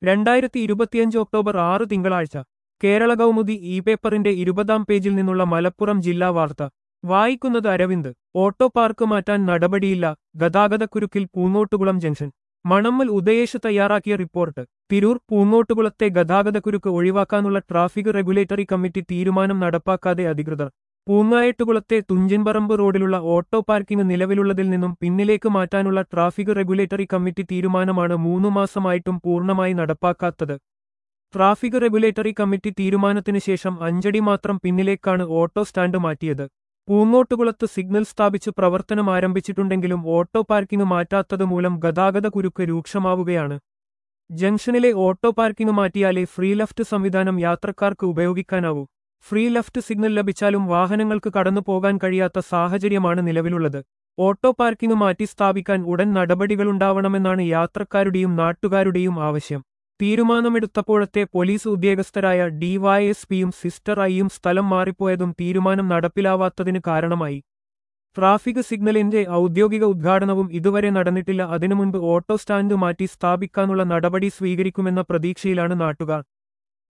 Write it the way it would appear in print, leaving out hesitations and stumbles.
2025 October 6 തിങ്കളാഴ്ച Kerala Kaumudi E പേപ്പറിന്റെ 20-ാം പേജിൽ നിന്നുള്ള മലപ്പുറം ജില്ലാ വാർത്ത വായിക്കുന്നത് അരവിന്ദ്. ഓട്ടോ പാർക്ക് മാറ്റാൻ നടപടിയില്ല, ഗതാഗതക്കുരുക്കിൽ പൂങ്ങോട്ടുകുളം ജംഗ്ഷൻ. മണമ്മൽ ഉദയേഷ് തയ്യാറാക്കിയ റിപ്പോർട്ട്. തിരൂർ. പൂങ്ങോട്ടുകുളത്തെ ഗതാഗതക്കുരുക്ക് ഒഴിവാക്കാനുള്ള ട്രാഫിക് റെഗുലേറ്ററി കമ്മിറ്റി തീരുമാനം നടപ്പാക്കാതെ അധികൃതർ. പൂങ്ങായെട്ടുകുളത്തെ തുഞ്ചൻപറമ്പ് റോഡിലുള്ള ഓട്ടോ പാർക്കിംഗ് നിലവിലുള്ളതിൽ നിന്നും പിന്നിലേക്ക് മാറ്റാനുള്ള ട്രാഫിക് റെഗുലേറ്ററി കമ്മിറ്റി തീരുമാനമാണ് 3 മാസമായിട്ടും പൂർണ്ണമായി നടപ്പാക്കാത്തത്. ട്രാഫിക് റെഗുലേറ്ററി കമ്മിറ്റി തീരുമാനത്തിന് ശേഷം 5 അടി മാത്രം പിന്നിലേക്കാണ് ഓട്ടോ സ്റ്റാൻഡ് മാറ്റിയത്. പൂങ്ങോട്ടുകുളത്ത് സിഗ്നൽ സ്ഥാപിച്ച് പ്രവർത്തനം ആരംഭിച്ചിട്ടുണ്ടെങ്കിലും ഓട്ടോ പാർക്കിംഗ് മാറ്റാത്തത് മൂലം ഗതാഗത കുരുക്ക് രൂക്ഷമാവുകയാണ്. ജംഗ്ഷനിലെ ഓട്ടോ പാർക്കിംഗ് മാറ്റിയാലേ ഫ്രീ ലെഫ്റ്റ് സംവിധാനം യാത്രക്കാർക്ക് ഉപയോഗിക്കാനാവൂ. ഫ്രീ ലെഫ്റ്റ് സിഗ്നൽ ലഭിച്ചാലും വാഹനങ്ങൾക്ക് കടന്നു പോകാൻ കഴിയാത്ത സാഹചര്യമാണ് നിലവിലുള്ളത്. ഓട്ടോ പാർക്കിംഗ് മാറ്റി സ്ഥാപിക്കാൻ ഉടൻ നടപടികളുണ്ടാവണമെന്നാണ് യാത്രക്കാരുടെയും നാട്ടുകാരുടെയും ആവശ്യം. തീരുമാനമെടുത്തപ്പോഴത്തെ പോലീസ് ഉദ്യോഗസ്ഥരായ ഡിവൈഎസ്പിയും സിസ്റ്റർ ഐയും സ്ഥലം മാറിപ്പോയതും തീരുമാനം നടപ്പിലാവാത്തതിന് കാരണമായി. ട്രാഫിക് സിഗ്നലിന്റെ ഔദ്യോഗിക ഉദ്ഘാടനവും ഇതുവരെ നടന്നിട്ടില്ല. അതിനു മുൻപ് ഓട്ടോ സ്റ്റാൻഡ് മാറ്റി സ്ഥാപിക്കാനുള്ള നടപടി സ്വീകരിക്കുമെന്ന പ്രതീക്ഷയിലാണ് നാട്ടുകാർ.